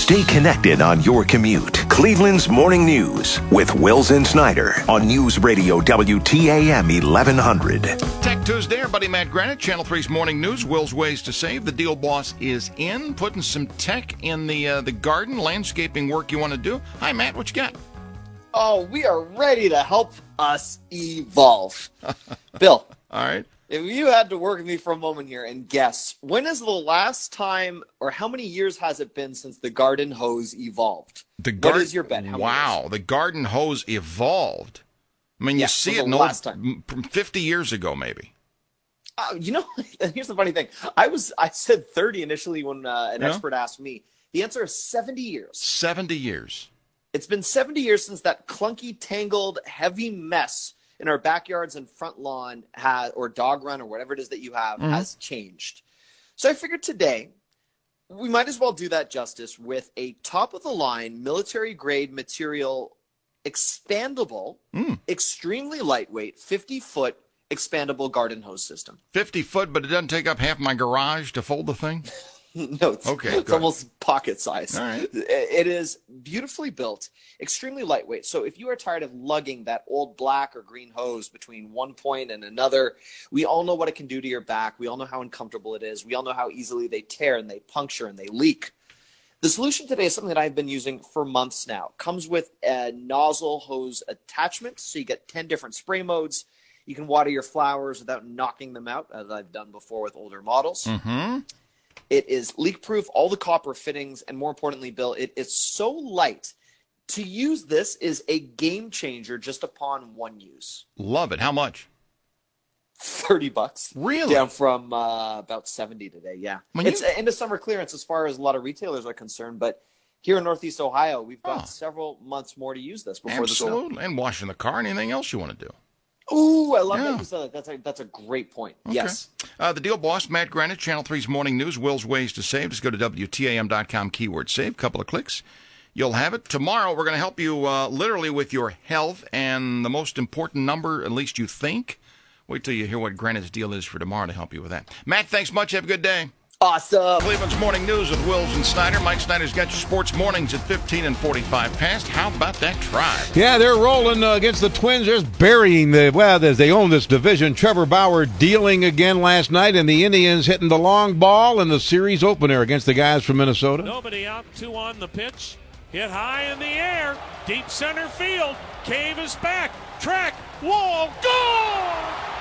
Stay connected on your commute. Cleveland's Morning News with Wills and Snyder on News Radio WTAM 1100. Tech Tuesday, everybody. Matt Granite, Channel 3's Morning News. Will's Ways to Save. The deal boss is in, putting some tech in the garden, landscaping work you want to do. Hi, Matt. What you got? Oh, we are ready to help us evolve. Bill. All right. If you had to work with me for a moment here and guess, when is the last time or how many years has it been since the garden hose evolved? What is your bet? Wow, the garden hose evolved. I mean, you see it last time. 50 years ago, maybe. Here's the funny thing. I said 30 initially when an expert asked me. The answer is 70 years. 70 years. It's been 70 years since that clunky, tangled, heavy mess in our backyards and front lawn or dog run or whatever it is that you have has changed. So I figured today we might as well do that justice with a top-of-the-line military-grade material, expandable, extremely lightweight, 50-foot expandable garden hose system. 50 foot, but it doesn't take up half my garage to fold the thing? No, it's almost pocket size. All right. It is beautifully built, extremely lightweight. So if you are tired of lugging that old black or green hose between one point and another, we all know what it can do to your back. We all know how uncomfortable it is. We all know how easily they tear and they puncture and they leak. The solution today is something that I've been using for months now. It comes with a nozzle hose attachment, so you get 10 different spray modes. You can water your flowers without knocking them out, as I've done before with older models. Mm-hmm. It is leak-proof, all the copper fittings, and more importantly, Bill, it is so light. To use this is a game changer just upon one use. Love it. How much? $30. Really? Down from about 70 today, yeah. It's end of summer clearance as far as a lot of retailers are concerned, but here in Northeast Ohio, we've got several months more to use this before the snow. Absolutely. And washing the car and anything else you want to do. Ooh, I love that you said that. That's a great point. Okay. Yes. The deal boss, Matt Granite, Channel 3's Morning News, Will's Ways to Save. Just go to WTAM.com, keyword save, couple of clicks. You'll have it. Tomorrow, we're going to help you literally with your health and the most important number, at least you think. Wait till you hear what Granite's deal is for tomorrow to help you with that. Matt, thanks much. Have a good day. Awesome. Cleveland's Morning News with Wills and Snyder. Mike Snyder's got your sports mornings at 15 and 45 past. How about that Tribe? Yeah, they're rolling against the Twins. They're burying as they own this division. Trevor Bauer dealing again last night, and the Indians hitting the long ball in the series opener against the guys from Minnesota. Nobody out, 2 on the pitch. Hit high in the air. Deep center field. Cave is back. Track. Wall. Goal!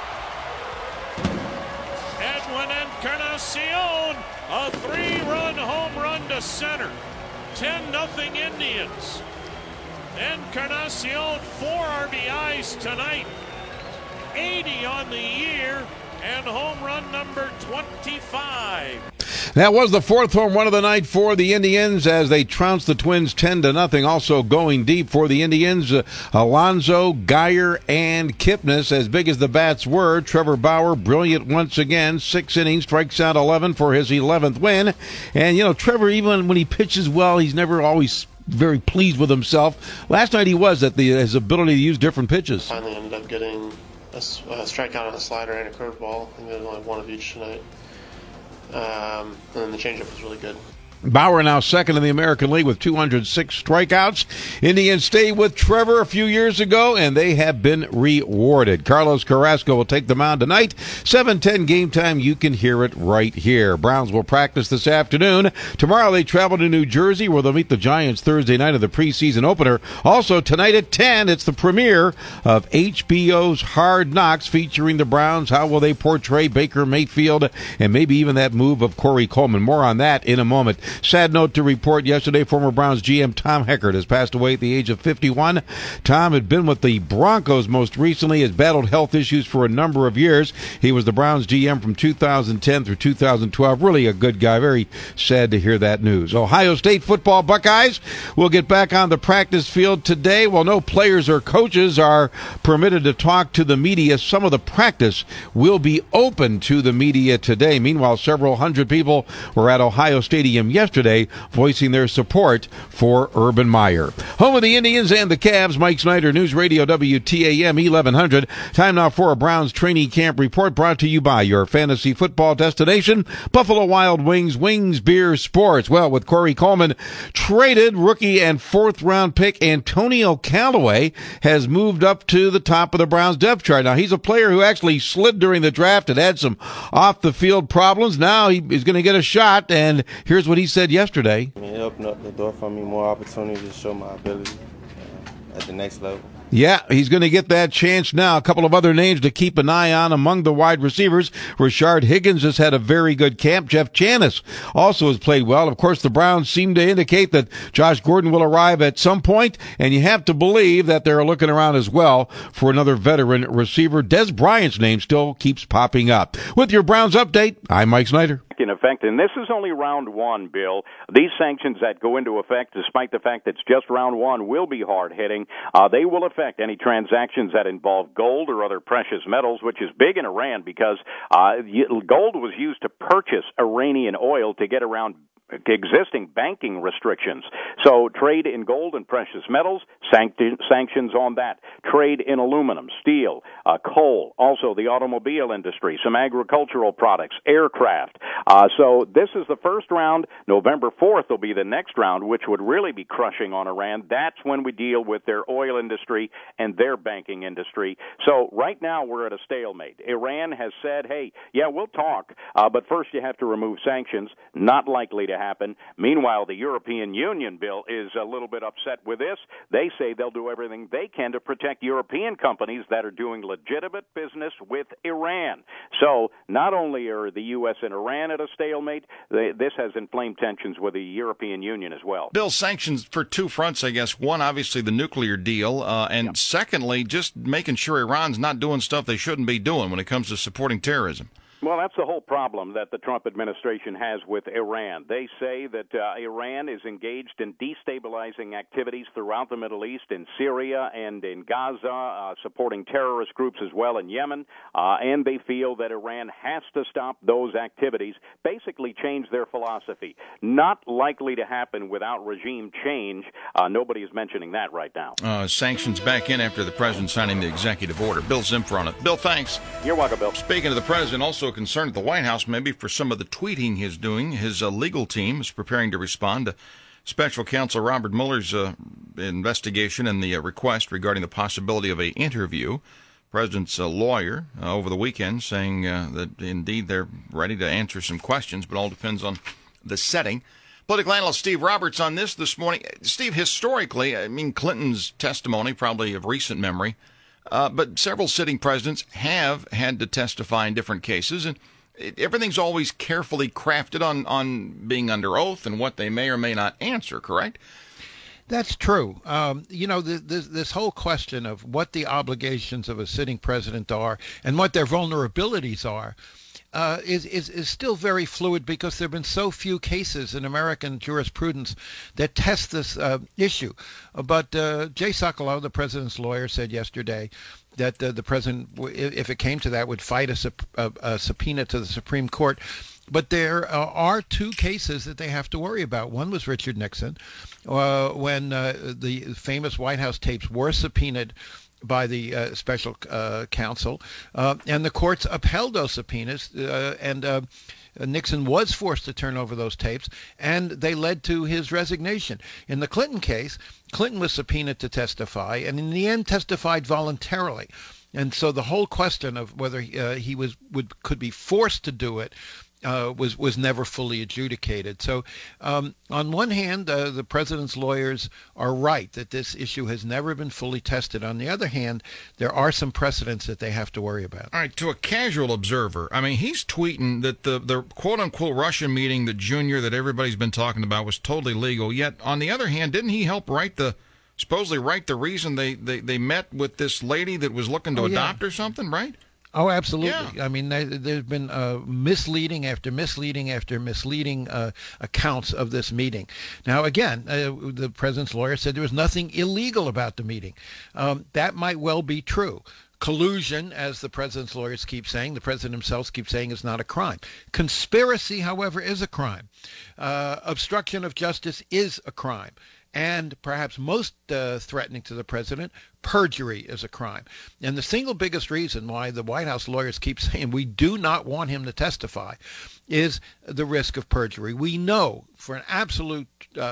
Edwin Encarnacion, a 3-run home run to center. 10-0 Indians. Encarnacion, 4 RBIs tonight. 80 on the year, and home run number 25. That was the 4th home run of the night for the Indians as they trounced the Twins 10-0. Also going deep for the Indians, Alonso, Geyer, and Kipnis. As big as the bats were, Trevor Bauer, brilliant once again. 6 innings, strikes out 11 for his 11th win. And, Trevor, even when he pitches well, he's never always very pleased with himself. Last night he was at his ability to use different pitches. Finally ended up getting a strikeout on a slider and a curveball. I think there's only one of each tonight. And then the changeup was really good. Bauer now second in the American League with 206 strikeouts. Indians stayed with Trevor a few years ago, and they have been rewarded. Carlos Carrasco will take the mound tonight. 7:10 game time. You can hear it right here. Browns will practice this afternoon. Tomorrow they travel to New Jersey, where they'll meet the Giants Thursday night of the preseason opener. Also tonight at 10, it's the premiere of HBO's Hard Knocks, featuring the Browns. How will they portray Baker Mayfield and maybe even that move of Corey Coleman? More on that in a moment. Sad note to report yesterday, former Browns GM Tom Heckert has passed away at the age of 51. Tom had been with the Broncos most recently, has battled health issues for a number of years. He was the Browns GM from 2010 through 2012. Really a good guy. Very sad to hear that news. Ohio State football Buckeyes will get back on the practice field today. While no players or coaches are permitted to talk to the media, some of the practice will be open to the media today. Meanwhile, several hundred people were at Ohio Stadium yesterday yesterday, voicing their support for Urban Meyer. Home of the Indians and the Cavs, Mike Snyder, News Radio WTAM 1100. Time now for a Browns training camp report brought to you by your fantasy football destination, Buffalo Wild Wings, Wings Beer Sports. Well, with Corey Coleman traded, rookie and fourth-round pick Antonio Callaway has moved up to the top of the Browns depth chart. Now, he's a player who actually slid during the draft and had some off-the-field problems. Now he's going to get a shot, and here's what he said yesterday. It opened up the door for me, more opportunities to show my ability at the next level. Yeah, he's going to get that chance now. A couple of other names to keep an eye on among the wide receivers. Rashard Higgins has had a very good camp. Jeff Janis also has played well. Of course, the Browns seem to indicate that Josh Gordon will arrive at some point, and you have to believe that they're looking around as well for another veteran receiver. Des Bryant's name still keeps popping up. With your Browns update, I'm Mike Snyder. In effect, and this is only round one, Bill. These sanctions that go into effect, despite the fact that it's just round one, will be hard-hitting. They will affect any transactions that involve gold or other precious metals, which is big in Iran because gold was used to purchase Iranian oil to get around existing banking restrictions. So trade in gold and precious metals, sanctions on that. Trade in aluminum, steel, coal, also the automobile industry, some agricultural products, aircraft. So this is the first round. November 4th will be the next round, which would really be crushing on Iran. That's when we deal with their oil industry and their banking industry. So right now we're at a stalemate. Iran has said, hey, yeah, we'll talk, but first you have to remove sanctions. Not likely to happen. Meanwhile, the European Union, Bill, is a little bit upset with this. They say they'll do everything they can to protect European companies that are doing legitimate business with Iran. So not only are the U.S. and Iran at a stalemate, this has inflamed tensions with the European Union as well. Bill, sanctions for two fronts, I guess. One, obviously, the nuclear deal, and secondly, just making sure Iran's not doing stuff they shouldn't be doing when it comes to supporting terrorism. Well, that's the whole problem that the Trump administration has with Iran. They say that Iran is engaged in destabilizing activities throughout the Middle East, in Syria and in Gaza, supporting terrorist groups as well in Yemen, and they feel that Iran has to stop those activities, basically change their philosophy. Not likely to happen without regime change. Nobody is mentioning that right now. Sanctions back in after the president signing the executive order. Bill Zimfer on it. Bill, thanks. You're welcome, Bill. Speaking of the president, also concerned at the White House maybe for some of the tweeting he's doing. His legal team is preparing to respond to Special Counsel Robert Mueller's investigation and the request regarding the possibility of an interview. President's lawyer over the weekend saying that indeed they're ready to answer some questions, but all depends on the setting. Political analyst Steve Roberts on this morning. Steve, historically, I mean, Clinton's testimony, probably of recent memory, but several sitting presidents have had to testify in different cases, and everything's always carefully crafted on being under oath and what they may or may not answer, correct? That's true. This whole question of what the obligations of a sitting president are and what their vulnerabilities are is still very fluid because there have been so few cases in American jurisprudence that test this issue. But Jay Sekulow, the president's lawyer, said yesterday that the president, if it came to that, would fight a subpoena to the Supreme Court. But there are two cases that they have to worry about. One was Richard Nixon, when the famous White House tapes were subpoenaed by the special counsel, and the courts upheld those subpoenas, and Nixon was forced to turn over those tapes, and they led to his resignation. In the Clinton case, Clinton was subpoenaed to testify, and in the end testified voluntarily. And so the whole question of whether he could be forced to do it was never fully adjudicated. So on one hand, the president's lawyers are right that this issue has never been fully tested. On the other hand, there are some precedents that they have to worry about. All right, to a casual observer, I mean, he's tweeting that the quote-unquote Russian meeting, the junior that everybody's been talking about, was totally legal. Yet, on the other hand, didn't he help supposedly write the reason they met with this lady that was looking to adopt or something, right? Oh, absolutely. Yeah. I mean, there's been misleading after misleading after misleading accounts of this meeting. Now, again, the president's lawyer said there was nothing illegal about the meeting. That might well be true. Collusion, as the president's lawyers keep saying, the president himself keeps saying, is not a crime. Conspiracy, however, is a crime. Obstruction of justice is a crime. And perhaps most threatening to the president, perjury is a crime. And the single biggest reason why the White House lawyers keep saying we do not want him to testify is the risk of perjury. We know for an absolute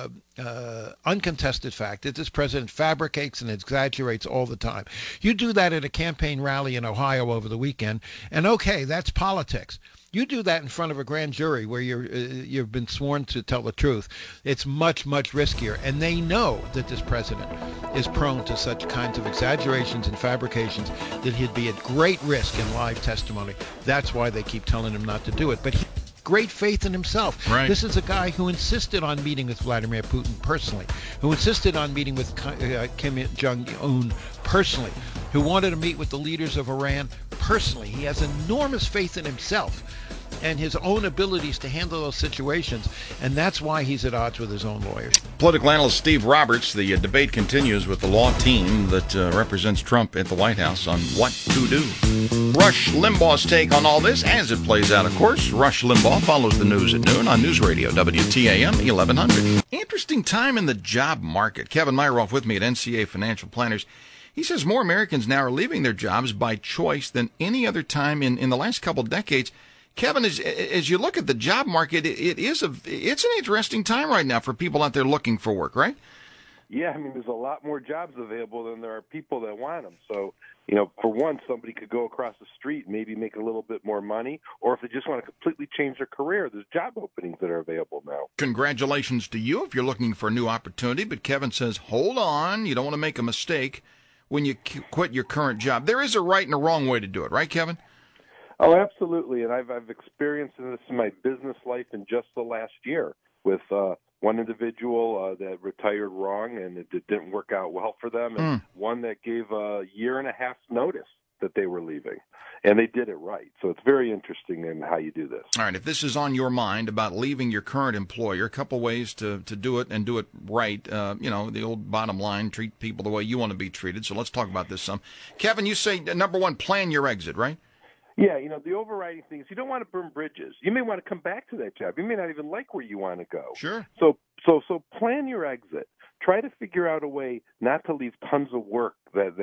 uncontested fact that this president fabricates and exaggerates all the time. You do that at a campaign rally in Ohio over the weekend, and okay, that's politics. You do that in front of a grand jury where you've been sworn to tell the truth. It's much, much riskier. And they know that this president is prone to such kinds of exaggerations and fabrications that he'd be at great risk in live testimony. That's why they keep telling him not to do it. But he great faith in himself. Right. This is a guy who insisted on meeting with Vladimir Putin personally, who insisted on meeting with Kim Jong-un personally, who wanted to meet with the leaders of Iran personally. He has enormous faith in himself and his own abilities to handle those situations, and that's why he's at odds with his own lawyers. Political analyst Steve Roberts. The debate continues with the law team that represents Trump at the White House on what to do. Rush Limbaugh's take on all this as it plays out, of course. Rush Limbaugh follows the news at noon on News Radio, WTAM 1100. Interesting time in the job market. Kevin Myroff with me at NCA Financial Planners. He says more Americans now are leaving their jobs by choice than any other time in the last couple of decades. Kevin, as you look at the job market, it's an interesting time right now for people out there looking for work, right? Yeah, I mean, there's a lot more jobs available than there are people that want them. So, for one, somebody could go across the street and maybe make a little bit more money, or if they just want to completely change their career, there's job openings that are available now. Congratulations to you if you're looking for a new opportunity, but Kevin says, hold on, you don't want to make a mistake when you quit your current job. There is a right and a wrong way to do it, right, Kevin? Oh, absolutely, and I've experienced this in my business life in just the last year with one individual that retired wrong and it didn't work out well for them, and one that gave a year and a half's notice that they were leaving, and they did it right. So it's very interesting in how you do this. All right, if this is on your mind about leaving your current employer, a couple ways to do it and do it right. The old bottom line, treat people the way you want to be treated. So let's talk about this some. Kevin, you say, number one, plan your exit, right? Yeah, the overriding thing is you don't want to burn bridges. You may want to come back to that job. You may not even like where you want to go. Sure. So plan your exit. Try to figure out a way not to leave tons of work that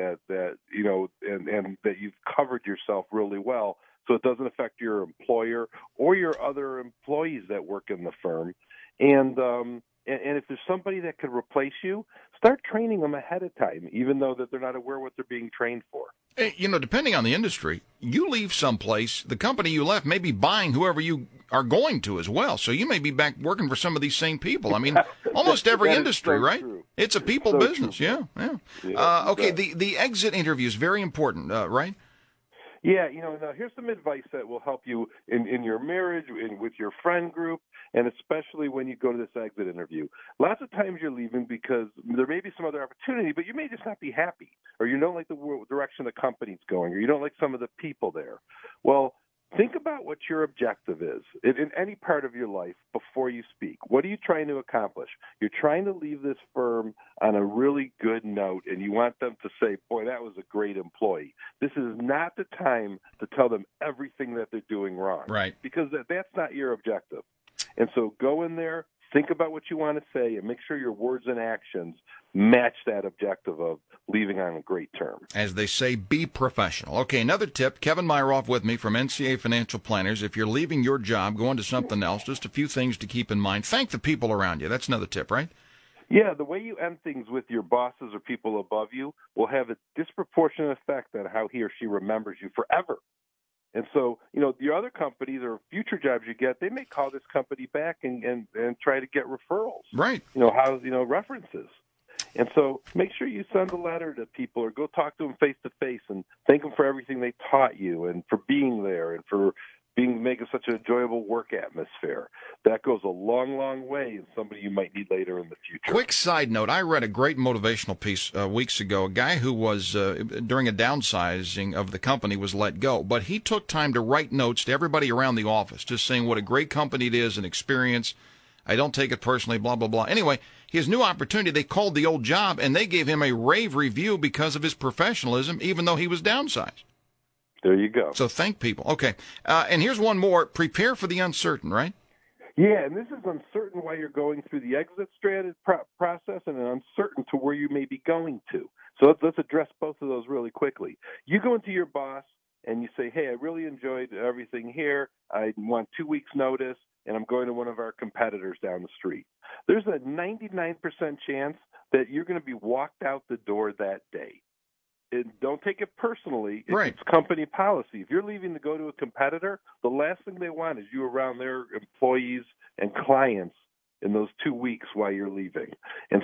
and that you've covered yourself really well, so it doesn't affect your employer or your other employees that work in the firm. And if there's somebody that could replace you, start training them ahead of time, even though that they're not aware what they're being trained for. Depending on the industry, you leave someplace, the company you left may be buying whoever you are going to as well. So you may be back working for some of these same people. I mean, almost every industry, so right? True. It's a people business. True. Yeah. Okay, the exit interview is very important, right? Yeah, now here's some advice that will help you in your marriage, with your friend group, and especially when you go to this exit interview. Lots of times you're leaving because there may be some other opportunity, but you may just not be happy, or you don't like the direction the company's going, or you don't like some of the people there. Well, think about what your objective is in any part of your life before you speak. What are you trying to accomplish? You're trying to leave this firm on a really good note, and you want them to say, boy, that was a great employee. This is not the time to tell them everything that they're doing wrong. Right. Because that's not your objective. And so go in there, think about what you want to say, and make sure your words and actions match that objective of leaving on a great term. As they say, be professional. Okay, another tip. Kevin Myroff with me from NCA Financial Planners. If you're leaving your job, going to something else, just a few things to keep in mind. Thank the people around you. That's another tip, right? Yeah, the way you end things with your bosses or people above you will have a disproportionate effect on how he or she remembers you forever. And so, the other companies or future jobs you get, they may call this company back and try to get referrals. Right. References. And so make sure you send a letter to people or go talk to them face to face and thank them for everything they taught you and for being there and for making such an enjoyable work atmosphere. That goes a long, long way in somebody you might need later in the future. Quick side note, I read a great motivational piece weeks ago. A guy who was, during a downsizing of the company, was let go. But he took time to write notes to everybody around the office, just saying what a great company it is and experience. I don't take it personally, blah, blah, blah. Anyway, his new opportunity, they called the old job, and they gave him a rave review because of his professionalism, even though he was downsized. There you go. So thank people. Okay. And here's one more. Prepare for the uncertain, right? Yeah, and this is uncertain while you're going through the exit process and uncertain to where you may be going to. So let's address both of those really quickly. You go into your boss and you say, hey, I really enjoyed everything here. I want 2 weeks' notice, and I'm going to one of our competitors down the street. There's a 99% chance that you're going to be walked out the door that day. Don't take it personally. Right. It's company policy. If you're leaving to go to a competitor, the last thing they want is you around their employees and clients in those 2 weeks while you're leaving. And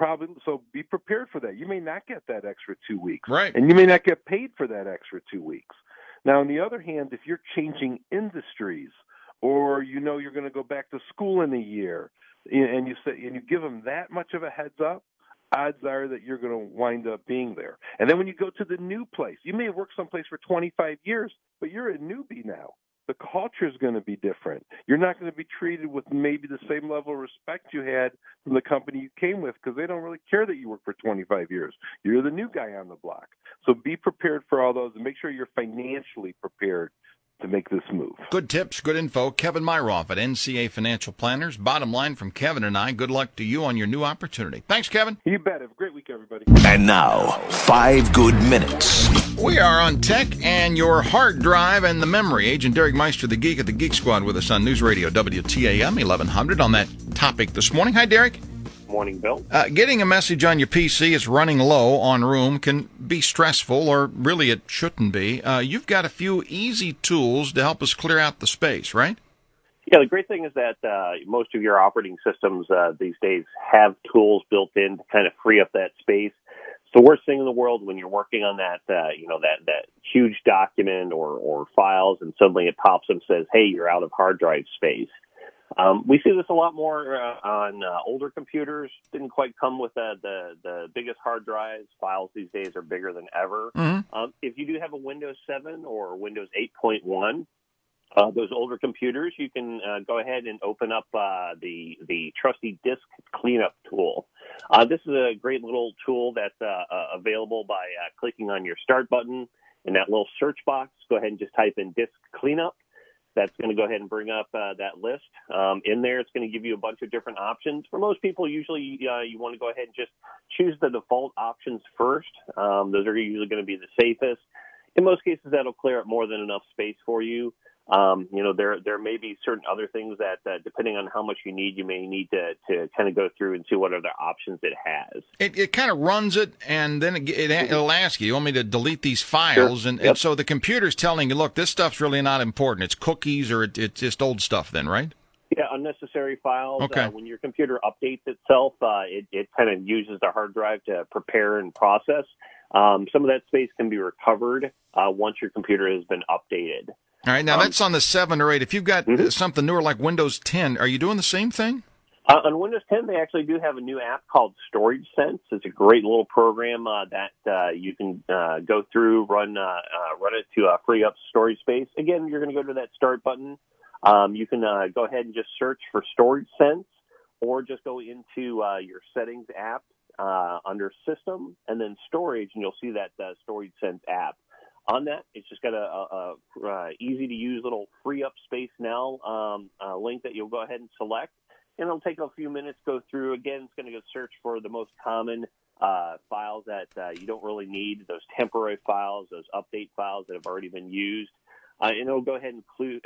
so be prepared for that. You may not get that extra 2 weeks. Right. And you may not get paid for that extra 2 weeks. Now, on the other hand, if you're changing industries or you're going to go back to school in a year and you give them that much of a heads up, odds are that you're going to wind up being there. And then when you go to the new place, you may have worked someplace for 25 years, but you're a newbie now. The culture is going to be different. You're not going to be treated with maybe the same level of respect you had from the company you came with because they don't really care that you worked for 25 years. You're the new guy on the block. So be prepared for all those and make sure you're financially prepared to make this move. Good tips, good info. Kevin Myroff at NCA Financial Planners. Bottom line from Kevin and I, good luck to you on your new opportunity. Thanks, Kevin. You bet. Have a great week, everybody. And now, 5 good minutes. We are on tech and your hard drive and the memory. Agent Derek Meister, the geek at the Geek Squad, with us on News Radio WTAM 1100 on that topic this morning. Hi, Derek. Morning, Bill. Getting a message on your PC is running low on room can be stressful, or really it shouldn't be. You've got a few easy tools to help us clear out the space, right? Yeah, the great thing is that most of your operating systems these days have tools built in to kind of free up that space. It's the worst thing in the world when you're working on that huge document or files, and suddenly it pops up and says, "Hey, you're out of hard drive space." We see this a lot more on older computers. Didn't quite come with the biggest hard drives. Files these days are bigger than ever. Mm-hmm. If you do have a Windows 7 or Windows 8.1, those older computers, you can go ahead and open up the trusty disk cleanup tool. This is a great little tool that's available by clicking on your start button in that little search box. Go ahead and just type in disk cleanup. That's going to go ahead and bring up that list. In there, it's going to give you a bunch of different options. For most people, usually you want to go ahead and just choose the default options first. Those are usually going to be the safest. In most cases, that'll clear up more than enough space for you. There may be certain other things that depending on how much you need, you may need to kind of go through and see what other options it has. It kind of runs it, and then it'll ask you want me to delete these files? Sure. And so the computer's telling you, look, this stuff's really not important. It's cookies or it's just old stuff then, right? Yeah, unnecessary files. Okay. When your computer updates itself, it kind of uses the hard drive to prepare and process. Some of that space can be recovered once your computer has been updated. All right, now that's on the 7 or 8. If you've got something newer like Windows 10, are you doing the same thing? On Windows 10, they actually do have a new app called Storage Sense. It's a great little program that you can go through, run it to free up storage space. Again, you're going to go to that Start button. You can go ahead and just search for Storage Sense, or just go into your Settings app under System and then Storage, and you'll see that Storage Sense app. On that, it's just got a easy-to-use little free up space now link that you'll go ahead and select. And it'll take a few minutes to go through. Again, it's going to go search for the most common files that you don't really need, those temporary files, those update files that have already been used. And it'll go ahead and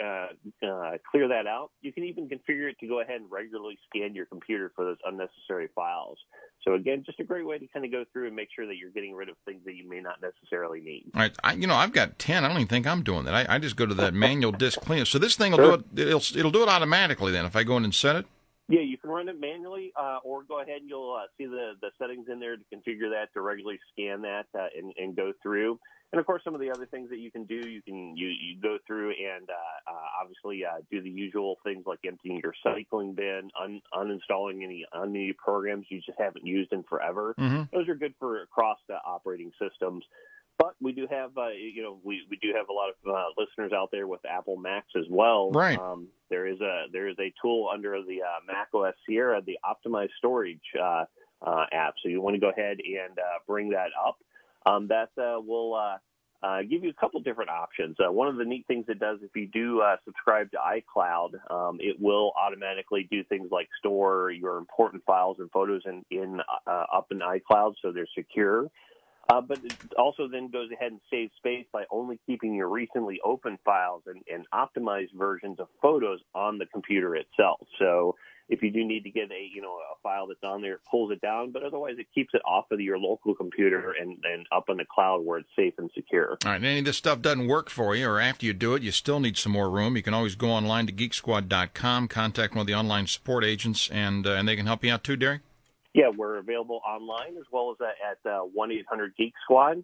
clear that out. You can even configure it to go ahead and regularly scan your computer for those unnecessary files. So again, just a great way to kind of go through and make sure that you're getting rid of things that you may not necessarily need. All right, I've got 10. I don't even think I'm doing that. I just go to that manual disk cleanup. So this thing will do it. It'll do it automatically then if I go in and set it. Yeah, you can run it manually, or go ahead and you'll see the settings in there to configure that to regularly scan that and go through. And of course, some of the other things that you can do, you go through and obviously do the usual things like emptying your recycling bin, uninstalling any unneeded programs you just haven't used in forever. Mm-hmm. Those are good for across the operating systems. But we do have, we do have a lot of listeners out there with Apple Macs as well. Right. There is a tool under the Mac OS Sierra, the Optimized Storage app. So you want to go ahead and bring that up. That will give you a couple different options. One of the neat things it does, if you do subscribe to iCloud, it will automatically do things like store your important files and photos up in iCloud, so they're secure. But it also then goes ahead and saves space by only keeping your recently opened files and optimized versions of photos on the computer itself. So if you do need to get a file that's on there, it pulls it down, but otherwise it keeps it off of your local computer and up in the cloud where it's safe and secure. All right, and any of this stuff doesn't work for you, or after you do it, you still need some more room, you can always go online to GeekSquad.com, contact one of the online support agents, and they can help you out too, Derek? Yeah, we're available online as well as at 1-800-GEEK-SQUAD,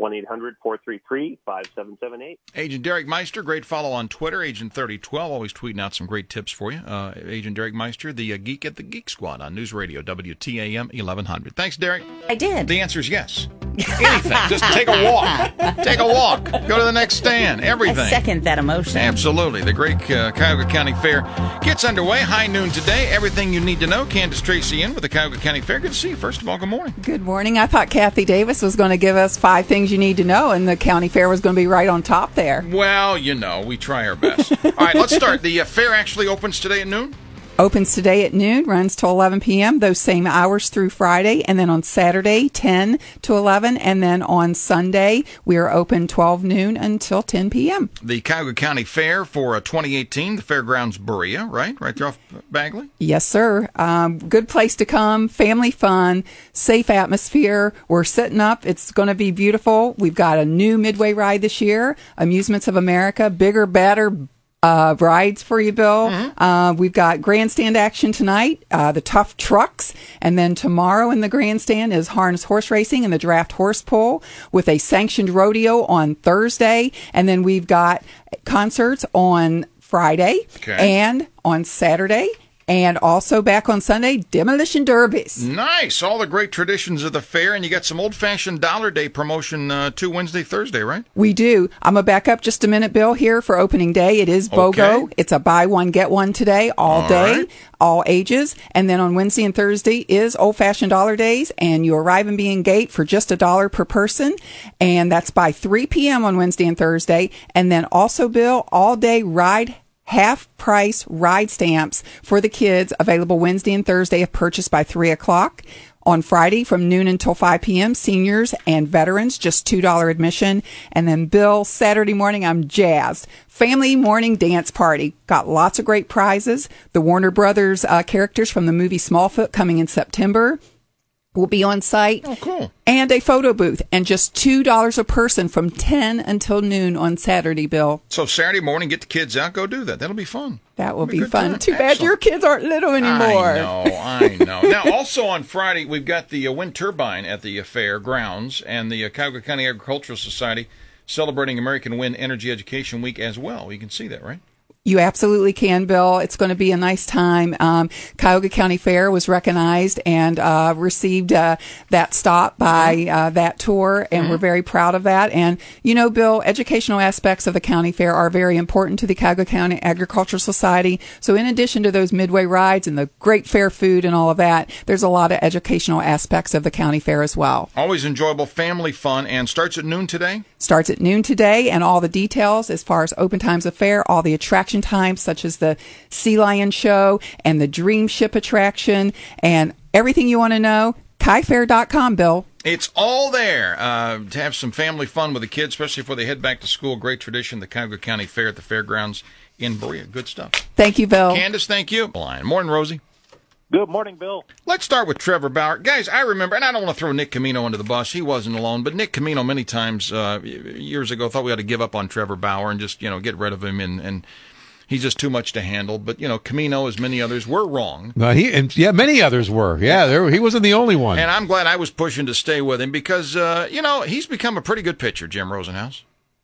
1-800-433-5778. Agent Derek Meister, great follow on Twitter, Agent3012, always tweeting out some great tips for you. Agent Derek Meister, the geek at the Geek Squad on News Radio, WTAM 1100. Thanks, Derek. I did. The answer is yes. Anything. Just take a walk. Take a walk. Go to the next stand. Everything. I second that emotion. Absolutely. The great Cuyahoga County Fair gets underway. High noon today. Everything you need to know. Candace Tracy in with the Cuyahoga County Fair. Good to see you. First of all, good morning. Good morning. I thought Kathy Davis was going to give us 5 things you need to know, and the county fair was going to be right on top there. Well, we try our best. All right, let's start. The fair actually opens today at noon? Opens today at noon, runs till 11 p.m., those same hours through Friday, and then on Saturday, 10 to 11, and then on Sunday, we are open 12 noon until 10 p.m. The Cuyahoga County Fair for 2018, the Fairgrounds Berea, right? Right there off Bagley? Yes, sir. Good place to come, family fun, safe atmosphere. We're setting up. It's going to be beautiful. We've got a new Midway ride this year, Amusements of America, bigger, better, rides for you, Bill. Mm-hmm. We've got grandstand action tonight, the tough trucks, and then tomorrow in the grandstand is harness horse racing and the draft horse pull with a sanctioned rodeo on Thursday, and then we've got concerts on Friday and on Saturday. And also back on Sunday, demolition derbies. Nice. All the great traditions of the fair. And you got some old-fashioned Dollar Day promotion too Wednesday, Thursday, right? We do. I'm going to back up just a minute, Bill, here for opening day. It is BOGO. Okay. It's a buy one, get one today, all day, right. All ages. And then on Wednesday and Thursday is old-fashioned Dollar Days. And you arrive and be in gate for just $1 per person. And that's by 3 p.m. on Wednesday and Thursday. And then also, Bill, all-day ride half-price ride stamps for the kids available Wednesday and Thursday if purchased by 3 o'clock. On Friday from noon until 5 p.m., seniors and veterans, just $2 admission. And then, Bill, Saturday morning, I'm jazzed. Family morning dance party. Got lots of great prizes. The Warner Brothers characters from the movie Smallfoot coming in September will be on site. Oh, cool. And a photo booth. And just $2 a person from 10 until noon on Saturday, Bill. So Saturday morning, get the kids out, go do that. That'll be fun. That will be fun. Time. Too bad your kids aren't little anymore. I know. Now, also on Friday, we've got the wind turbine at the fair grounds and the Cuyahoga County Agricultural Society celebrating American Wind Energy Education Week as well. You can see that, right? You absolutely can, Bill. It's going to be a nice time. Cuyahoga County Fair was recognized and received that stop by that tour, and we're very proud of that. And, Bill, educational aspects of the county fair are very important to the Cuyahoga County Agricultural Society. So in addition to those midway rides and the great fair food and all of that, there's a lot of educational aspects of the county fair as well. Always enjoyable family fun, and starts at noon today? Starts at noon today, and all the details as far as open times of fair, all the attraction times such as the Sea Lion Show and the Dream Ship attraction and everything you want to know, CuyaFair.com, Bill. It's all there to have some family fun with the kids, especially before they head back to school. Great tradition, the Cuyahoga County Fair at the fairgrounds in Berea. Good stuff. Thank you, Bill. Candace, thank you. Morning, Rosie. Good morning, Bill. Let's start with Trevor Bauer. Guys, I remember, and I don't want to throw Nick Camino under the bus. He wasn't alone, but Nick Camino many times years ago thought we had to give up on Trevor Bauer and just, get rid of him, and he's just too much to handle. But, Camino, as many others, were wrong. Many others were. Yeah, he wasn't the only one. And I'm glad I was pushing to stay with him because, he's become a pretty good pitcher, Jim Rosenhaus.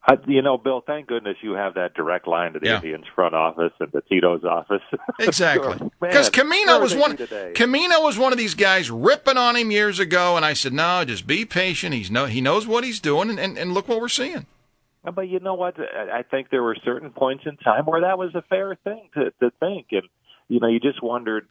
Bill, thank goodness you have that direct line to the Indians front office and the Tito's office. Exactly. Because Camino was one of these guys ripping on him years ago, and I said, no, just be patient. He knows what he's doing, and look what we're seeing. But you know what? I think there were certain points in time where that was a fair thing to think. And, you just wondered,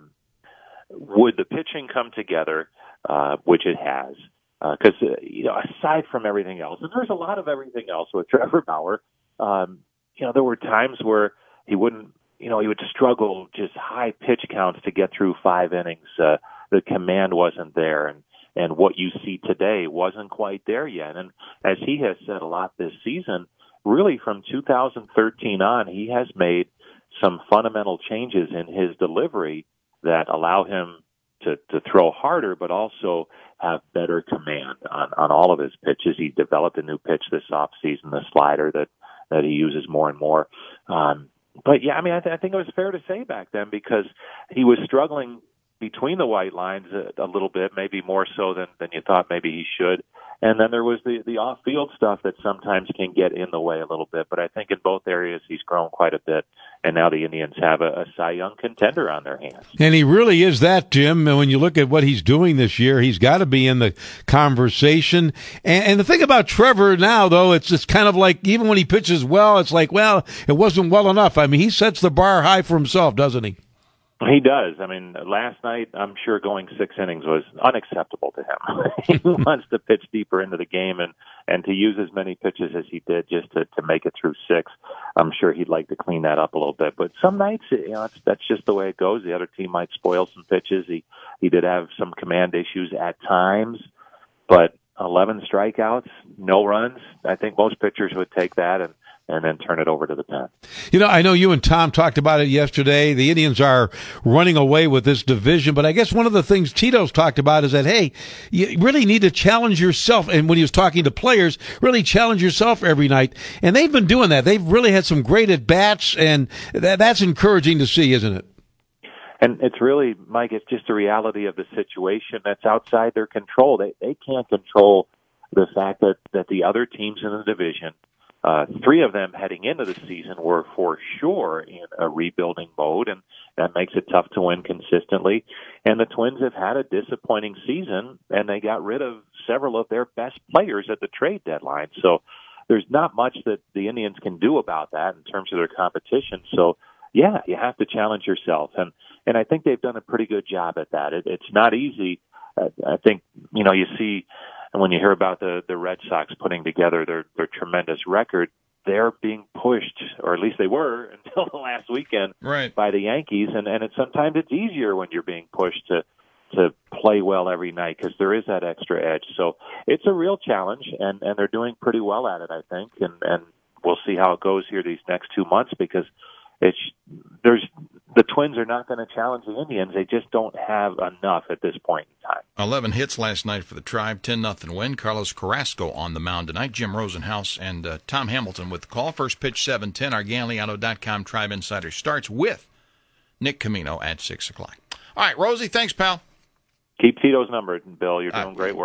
would the pitching come together, which it has? Because, aside from everything else, and there's a lot of everything else with Trevor Bauer, there were times where he wouldn't, he would struggle just high pitch counts to get through 5 innings. The command wasn't there, and what you see today wasn't quite there yet. And as he has said a lot this season, really from 2013 on, he has made some fundamental changes in his delivery that allow him to throw harder, but also have better command on all of his pitches. He developed a new pitch this offseason, the slider that he uses more and more. But yeah, I think it was fair to say back then, because he was struggling between the white lines a little bit, maybe more so than you thought maybe he should. And then there was the off-field stuff that sometimes can get in the way a little bit. But I think in both areas he's grown quite a bit. And now the Indians have a Cy Young contender on their hands. And he really is that, Jim. And when you look at what he's doing this year, he's got to be in the conversation. And the thing about Trevor now, though, it's just kind of like, even when he pitches well, it's like, well, it wasn't well enough. I mean, he sets the bar high for himself, doesn't he? He does. Last night, I'm sure going 6 innings was unacceptable to him. He wants to pitch deeper into the game and to use as many pitches as he did just to make it through 6. I'm sure he'd like to clean that up a little bit. But some nights, that's just the way it goes. The other team might spoil some pitches. He did have some command issues at times, but 11 strikeouts, no runs. I think most pitchers would take that and then turn it over to the pen. I know you and Tom talked about it yesterday. The Indians are running away with this division, but I guess one of the things Tito's talked about is that, hey, you really need to challenge yourself. And when he was talking to players, really challenge yourself every night. And they've been doing that. They've really had some great at-bats, and that's encouraging to see, isn't it? And it's really, Mike, it's just a reality of the situation that's outside their control. They can't control the fact that the other teams in the division, 3 of them heading into the season, were for sure in a rebuilding mode, and that makes it tough to win consistently. And the Twins have had a disappointing season, and they got rid of several of their best players at the trade deadline. So there's not much that the Indians can do about that in terms of their competition. So, yeah, you have to challenge yourself. And I think they've done a pretty good job at that. It's not easy. I think, you see, and when you hear about the Red Sox putting together their tremendous record, they're being pushed, or at least they were until the last weekend, right, by the Yankees. And sometimes it's easier when you're being pushed to play well every night, because there is that extra edge. So it's a real challenge, and they're doing pretty well at it, I think. And we'll see how it goes here these next 2 months, because the Twins are not going to challenge the Indians. They just don't have enough at this point in time. 11 hits last night for the Tribe, 10-0 win. Carlos Carrasco on the mound tonight. Jim Rosenhaus and Tom Hamilton with the call. First pitch 7:10. Our GalleyAuto.com Tribe Insider starts with Nick Camino at 6 o'clock. All right, Rosie, thanks, pal. Keep Tito's number, Bill. You're doing great work.